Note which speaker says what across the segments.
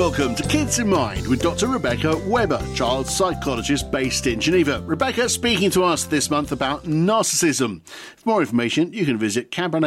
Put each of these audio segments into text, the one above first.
Speaker 1: welcome to Kids in Mind with Dr. Rebecca Weber, child psychologist based in Geneva. Rebecca speaking to us this month about narcissism. For more information, you can visit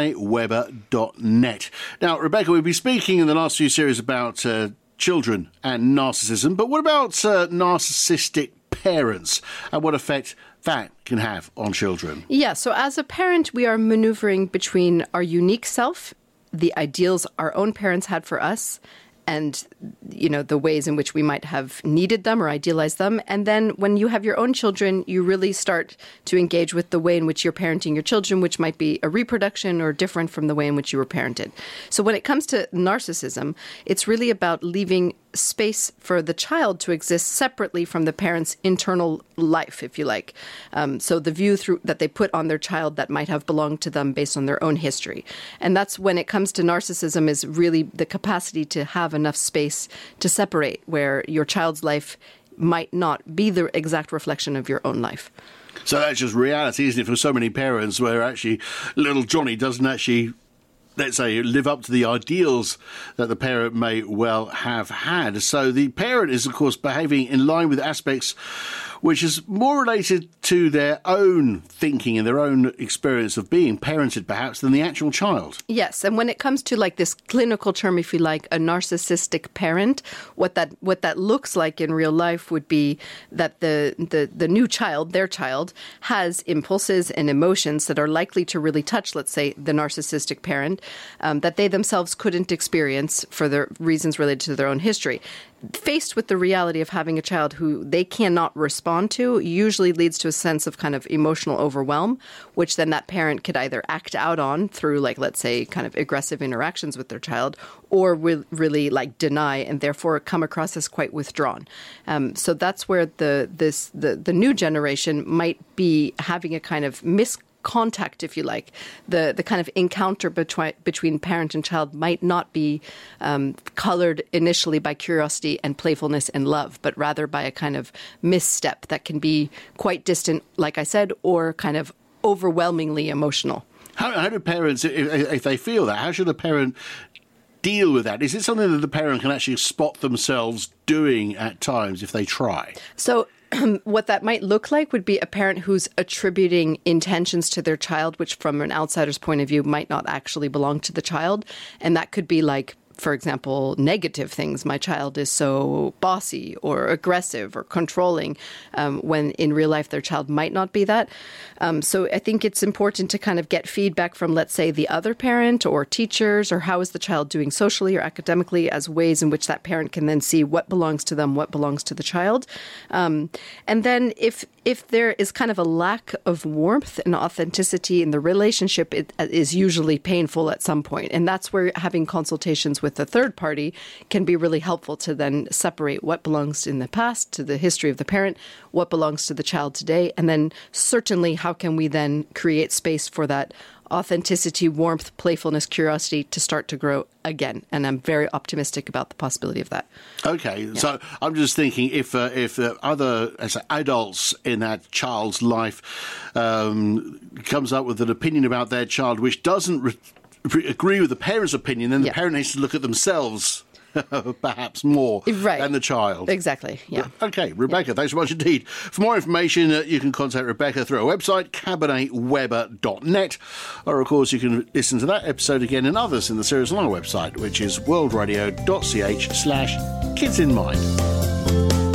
Speaker 1: cabernetweber.net. Now, Rebecca, we've been speaking in the last few series about children and narcissism, but what about narcissistic parents and what effect that can have on children?
Speaker 2: Yeah, so as a parent, we are maneuvering between our unique self, the ideals our own parents had for us, and, you know, the ways in which we might have needed them or idealized them. And then when you have your own children, you really start to engage with the way in which you're parenting your children, which might be a reproduction or different from the way in which you were parented. So when it comes to narcissism, it's really about leaving space for the child to exist separately from the parent's internal life, if you like. So the view that they put on their child that might have belonged to them based on their own history. And that's when it comes to narcissism, is really the capacity to have enough space to separate, where your child's life might not be the exact reflection of your own life.
Speaker 1: So that's just reality, isn't it, for so many parents, where actually little Johnny doesn't actually, let's say, live up to the ideals that the parent may well have had. So the parent is, of course, behaving in line with aspects which is more related to their own thinking and their own experience of being parented, perhaps, than the actual child. Yes,
Speaker 2: and when it comes to like this clinical term, if you like, a narcissistic parent, what that looks like in real life would be that the new child, their child, has impulses and emotions that are likely to really touch, let's say, the narcissistic parent, that they themselves couldn't experience for the reasons related to their own history. Faced with the reality of having a child who they cannot respond to usually leads to a sense of kind of emotional overwhelm, which then that parent could either act out on through, like, let's say, kind of aggressive interactions with their child, or will really like deny and therefore come across as quite withdrawn. So that's where the new generation might be having a kind of contact, if you like. The kind of encounter between parent and child might not be colored initially by curiosity and playfulness and love, but rather by a kind of misstep that can be quite distant, like I said, or kind of overwhelmingly emotional.
Speaker 1: How do parents, if they feel that, how should a parent deal with that? Is it something that the parent can actually spot themselves doing at times if they try?
Speaker 2: So what that might look like would be a parent who's attributing intentions to their child, which from an outsider's point of view might not actually belong to the child. And that could be like, for example, negative things. My child is so bossy or aggressive or controlling, when in real life their child might not be that. So I think it's important to kind of get feedback from, let's say, the other parent or teachers, or how is the child doing socially or academically, as ways in which that parent can then see what belongs to them, what belongs to the child. And then if there is kind of a lack of warmth and authenticity in the relationship, it is usually painful at some point. And that's where having consultations with a third party can be really helpful to then separate what belongs in the past, to the history of the parent, what belongs to the child today, and then certainly how can we then create space for that authenticity, warmth, playfulness, curiosity to start to grow again. And I'm very optimistic about the possibility of that.
Speaker 1: Okay, yeah. So I'm just thinking if other adults in that child's life comes up with an opinion about their child which doesn't agree with the parent's opinion, then the parent needs to look at themselves perhaps more than the child.
Speaker 2: Exactly, yeah.
Speaker 1: Okay, Rebecca, thanks so much indeed. For more information, you can contact Rebecca through our website, cabernetweber.net, or of course you can listen to that episode again and others in the series on our website, which is worldradio.ch/kidsinmind.